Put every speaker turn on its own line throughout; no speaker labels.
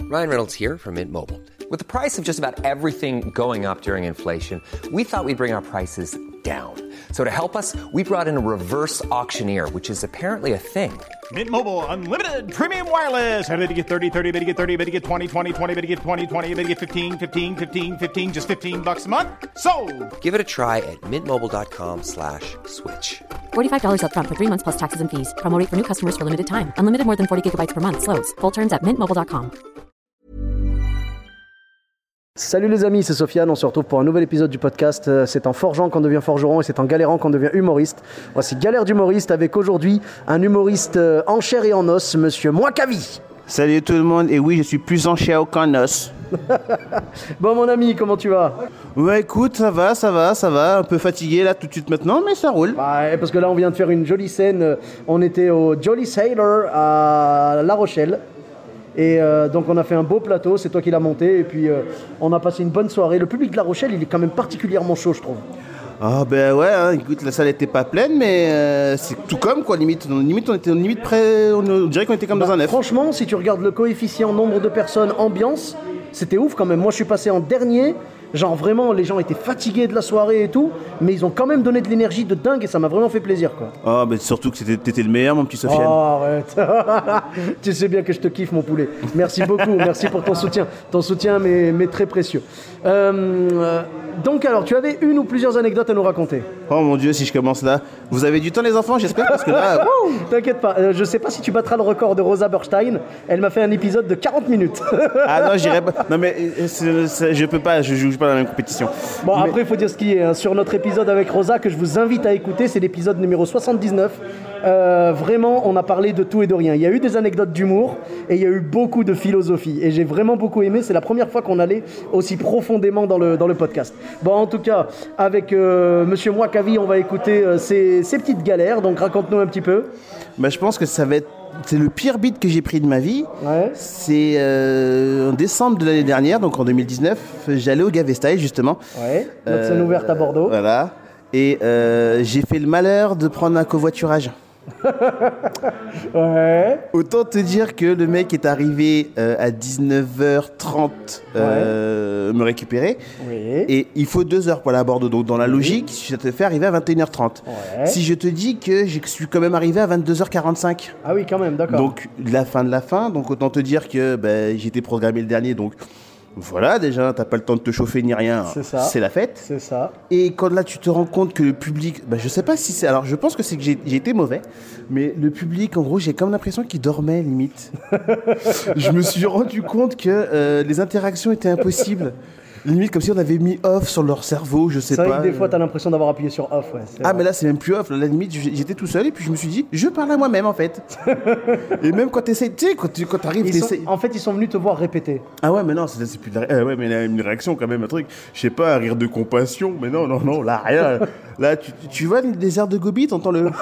Ryan Reynolds here from Mint Mobile. With the price of just about everything going up during inflation, we thought we'd bring our prices down. So to help us, we brought in a reverse auctioneer, which is apparently a thing.
Mint Mobile Unlimited Premium Wireless. How to get 30, 30, bit to get 30, bit to get 20, 20, 20, bit to get 20, 20, bit to get 15, 15, 15, 15, just $15 a month? Sold!
Give it a try at mintmobile.com/switch.
$45 up front for 3 months plus taxes and fees. Promo rate for new customers for limited time. Unlimited more than 40 gigabytes per month. Slows full terms at mintmobile.com.
Salut les amis, c'est Sofiane, on se retrouve pour un nouvel épisode du podcast. C'est en forgeant qu'on devient forgeron et c'est en galérant qu'on devient humoriste. Voici Galère d'humoriste avec aujourd'hui un humoriste en chair et en os, monsieur Moikavi.
Salut tout le monde, et oui, je suis plus en chair qu'en os.
Bon mon ami, comment tu vas?
Ouais, écoute, ça va, un peu fatigué là tout de suite maintenant, mais ça roule.
Ouais, parce que là on vient de faire une jolie scène, on était au Jolly Sailor à La Rochelle. Et donc on a fait un beau plateau, c'est toi qui l'as monté, et puis on a passé une bonne soirée. Le public de La Rochelle, il est quand même particulièrement chaud, je trouve.
Ah ben ouais, hein, écoute, la salle était pas pleine, mais c'est tout comme quoi, limite on était limite près, on dirait qu'on était comme dans un œuf.
Franchement, si tu regardes le coefficient nombre de personnes, ambiance, c'était ouf quand même. Moi je suis passé en dernier, genre vraiment les gens étaient fatigués de la soirée et tout, mais ils ont quand même donné de l'énergie de dingue et ça m'a vraiment fait plaisir quoi.
Ah ben surtout que t'étais le meilleur mon petit Sofiane.
Oh arrête. Tu sais bien que je te kiffe mon poulet. Merci beaucoup, merci pour ton soutien. Ton soutien mais très précieux. Donc alors, tu avais une ou plusieurs anecdotes à nous raconter?
Oh mon Dieu, si je commence là. Vous avez du temps les enfants, j'espère, parce que là...
T'inquiète pas, je sais pas si tu battras le record de Rosa Burstein. Elle m'a fait un épisode de 40 minutes.
Ah non, j'irai pas. Non mais je peux pas, je joue pas dans la même compétition.
Bon, mais... après, il faut dire ce qui est. Hein. Sur notre épisode avec Rosa, que je vous invite à écouter, c'est l'épisode numéro 79. Vraiment, on a parlé de tout et de rien. Il y a eu des anecdotes d'humour et il y a eu beaucoup de philosophie. Et j'ai vraiment beaucoup aimé. C'est la première fois qu'on allait aussi profondément dans le podcast. Bon, en tout cas, avec monsieur Moikavi, on va écouter ses petites galères. Donc, raconte-nous un petit peu.
Bah, je pense que c'est le pire beat que j'ai pris de ma vie.
Ouais.
C'est en décembre de l'année dernière, donc en 2019, j'allais au Gavesty justement.
Ouais. Notre scène ouverte à Bordeaux.
Voilà. Et j'ai fait le malheur de prendre un covoiturage.
Ouais.
Autant te dire que le mec est arrivé à 19h30 me récupérer.
Oui.
Et il faut 2 heures pour aller à Bordeaux. Donc dans la logique, ça te fait arriver à 21h30.
Ouais.
Si je te dis que je suis quand même arrivé à 22h45.
Ah oui, quand même, d'accord.
Donc la fin de la fin. Donc autant te dire que j'étais programmé le dernier. Donc voilà, déjà, t'as pas le temps de te chauffer ni rien.
C'est ça.
C'est la fête.
C'est ça.
Et quand là, tu te rends compte que le public... je sais pas si c'est... Alors, je pense que c'est que j'ai été mauvais. Mais le public, en gros, j'ai comme l'impression qu'il dormait, limite. Je me suis rendu compte que les interactions étaient impossibles. Limite comme si on avait mis off sur leur cerveau, je sais pas.
C'est vrai que des fois, t'as l'impression d'avoir appuyé sur off, ouais.
Ah, mais là, c'est même plus off. Là, la limite, j'étais tout seul et puis je me suis dit, je parle à moi-même, en fait. Et même quand t'essayes, tu sais, quand t'arrives,
en fait, ils sont venus te voir répéter.
Ah ouais, mais non, c'est plus de la... ouais, mais là, une réaction, quand même, un truc. Je sais pas, un rire de compassion, mais non, là, rien. Là, tu vois les airs de Gobi, t'entends le...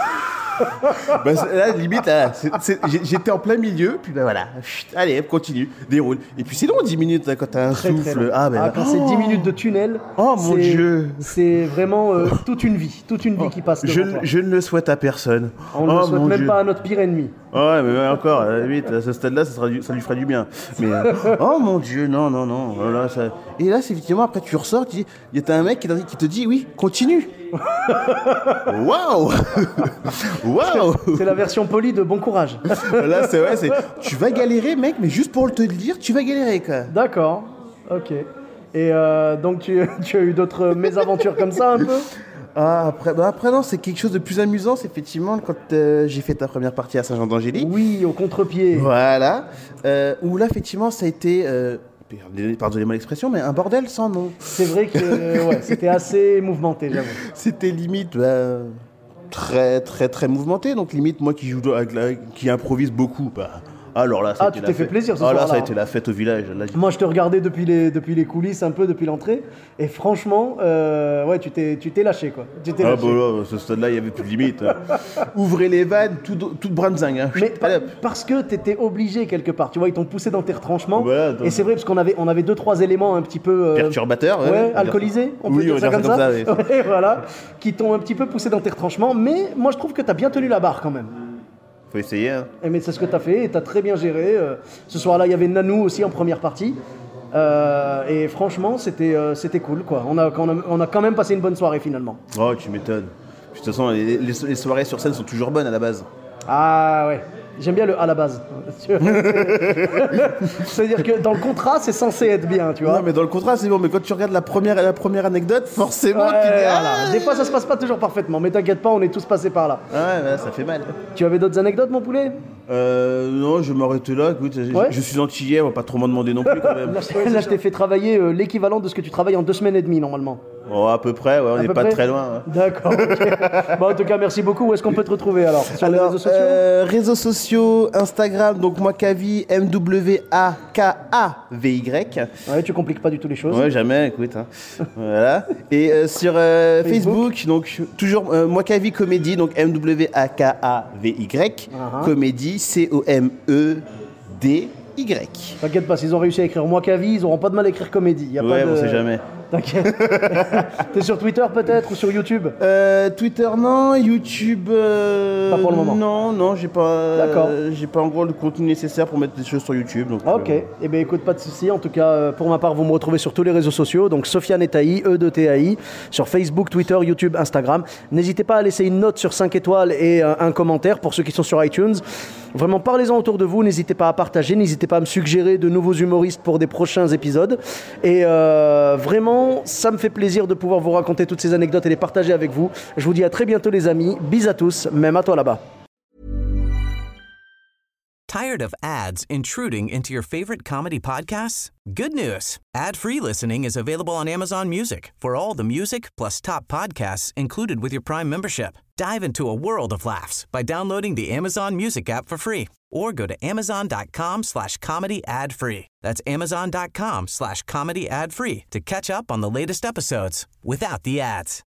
là, limite, là, j'étais en plein milieu, puis voilà, allez, continue, déroule. Et puis c'est long, 10 minutes, là, quand t'as un souffle.
Quand c'est 10 minutes de tunnel,
oh mon Dieu,
c'est vraiment toute une vie qui passe devant toi.
Je ne le souhaite à personne.
On ne le souhaite même pas à notre pire ennemi.
Ouais, mais encore, à la limite, à ce stade-là, ça lui ferait du bien. Mais, oh mon Dieu, non. Voilà, ça... Et là, c'est effectivement, après, tu ressors, il y a un mec qui te dit, oui, continue. Waouh. Waouh.
C'est la version polie de bon courage.
Là, c'est vrai, tu vas galérer, mec, mais juste pour te le dire, tu vas galérer, quoi.
D'accord, ok. Et donc, tu as eu d'autres mésaventures comme ça, un peu?
Ah, après, non, c'est quelque chose de plus amusant, c'est effectivement quand j'ai fait ta première partie à Saint-Jean-d'Angély.
Oui, au contre-pied.
Voilà. Où là, effectivement, ça a été... pardonnez-moi l'expression, mais un bordel sans nom.
C'est vrai que c'était assez mouvementé, j'avoue.
C'était limite très très très mouvementé, donc limite moi qui improvise beaucoup. Alors là,
tu t'es fait plaisir ce soir-là.
Là, ça a été la fête au village. Là,
moi, je te regardais depuis les coulisses, un peu depuis l'entrée, et franchement, tu t'es lâché, quoi.
Là, à ce stade-là, il n'y avait plus de limite. Ouvrez les vannes, toute brinzingue. Hein.
Mais parce que t'étais obligé quelque part, tu vois, ils t'ont poussé dans tes retranchements. Voilà, et c'est vrai, parce qu'on avait 2-3 éléments un petit peu...
perturbateurs.
Alcoolisés, on peut dire ça comme ça. Oui. Voilà, qui t'ont un petit peu poussé dans tes retranchements, mais moi, je trouve que t'as bien tenu la barre, quand même.
Faut essayer. Hein.
Mais c'est ce que tu as fait et tu as très bien géré. Ce soir-là, il y avait Nanou aussi en première partie. Et franchement, c'était cool, quoi. On a quand même passé une bonne soirée finalement.
Oh, tu m'étonnes. De toute façon, les soirées sur scène sont toujours bonnes à la base.
Ah ouais. J'aime bien le à la base. C'est-à-dire que dans le contrat, c'est censé être bien, tu vois.
Non, mais dans le contrat, c'est bon. Mais quand tu regardes la première anecdote, forcément,
Ouais,
tu dis
voilà. Des fois, ça se passe pas toujours parfaitement, mais t'inquiète pas, on est tous passés par là.
Ouais, ça fait mal.
Tu avais d'autres anecdotes, mon poulet?
Non, je vais m'arrêter là. Écoute, je suis antillais, on va pas trop m'en demander non plus quand même.
Là, je t'ai fait travailler l'équivalent de ce que tu travailles en 2 semaines et demie, normalement.
Oh, à peu près, ouais, on n'est pas très loin. Hein.
D'accord, ok. Bon, en tout cas, merci beaucoup. Où est-ce qu'on peut te retrouver alors? Sur les réseaux sociaux?
Réseaux sociaux, Instagram, donc Mwakavi, MWAKAVY.
Ouais, tu compliques pas du tout les choses.
Ouais, jamais, écoute. Hein. Voilà. Et sur Facebook, donc toujours Mwakavi Comédie, donc MWAKAVY, Comédie, COMEDY.
T'inquiète pas, s'ils ont réussi à écrire Mwakavi, ils auront pas de mal à écrire comédie. Y a
Ouais,
pas de...
on sait jamais.
T'inquiète. T'es sur Twitter peut-être ou sur YouTube?
Twitter non, YouTube
pas pour le moment.
Non, j'ai pas.
D'accord.
J'ai pas en gros le contenu nécessaire pour mettre des choses sur YouTube. Donc,
Ok. Eh bien écoute, pas de souci. En tout cas, pour ma part, vous me retrouvez sur tous les réseaux sociaux. Donc Sofiane Etaï, E2TAI, sur Facebook, Twitter, YouTube, Instagram. N'hésitez pas à laisser une note sur 5 étoiles et un commentaire pour ceux qui sont sur iTunes. Vraiment, parlez-en autour de vous. N'hésitez pas à partager. N'hésitez pas à me suggérer de nouveaux humoristes pour des prochains épisodes. Et vraiment, ça me fait plaisir de pouvoir vous raconter toutes ces anecdotes et les partager avec vous. Je vous dis à très bientôt les amis. Bis à tous, même à toi là-bas.
Tired of ads intruding into your favorite comedy podcasts? Good news. Ad-free listening is available on Amazon Music for all the music plus top podcasts included with your Prime membership. Dive into a world of laughs by downloading the Amazon Music app for free or go to amazon.com/comedy ad-free. That's amazon.com/comedy ad-free to catch up on the latest episodes without the ads.